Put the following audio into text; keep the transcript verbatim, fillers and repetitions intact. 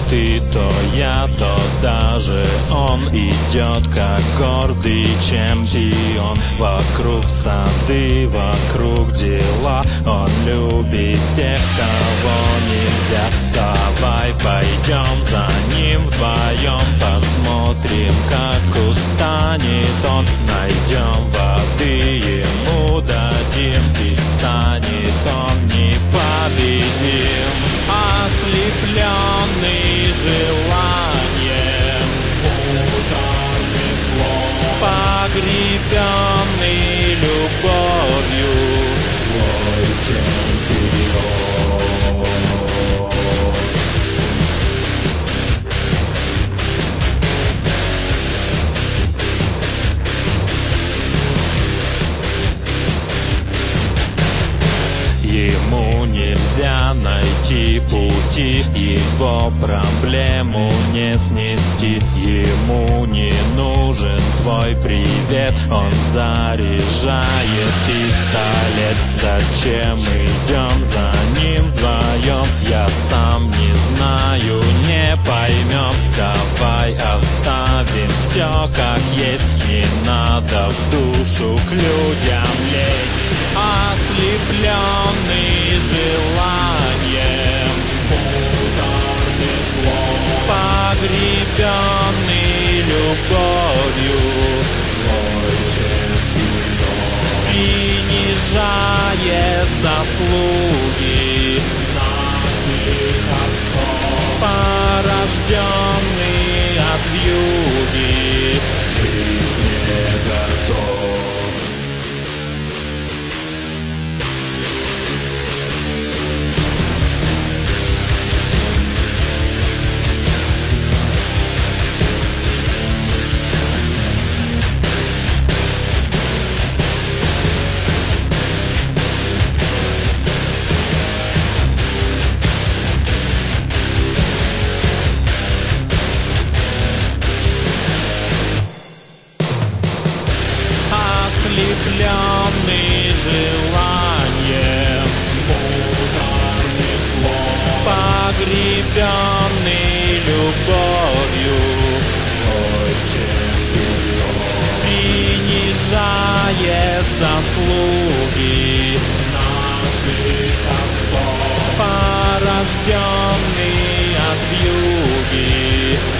ты, то я, то даже он идет, как гордый чемпион. Вокруг сады, вокруг дела, он любит тех, кого нельзя. Давай пойдем за ним вдвоем, посмотрим, как устанет он. Найдем воды, ему дадим, и станет он непобедим. Ослепленный желанием, ударный слов, погребенный любовью, свой чемпион. Ему нельзя найти пути, его проблему не снести. Ему не нужен твой привет, он заряжает пистолет. Зачем идем за ним вдвоем? Я сам не знаю, не поймем. Давай оставим все как есть, не надо в душу к людям лезть. Ослепленный желанием, ударный слов, погребенный любовью, свой чемпион. Принижает заслуги наших отцов, порожденный от вьюги, жить не готов. Ослепленный желанием, ударный слов, погребенный любовью, свой чемпион. Принижает заслуги наших отцов, порожденный от вьюги,